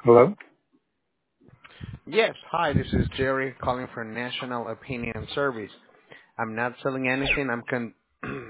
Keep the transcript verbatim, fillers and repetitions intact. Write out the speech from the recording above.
Hello? Yes. Hi, this is Jerry calling for National Opinion Service. I'm not selling anything. I'm con-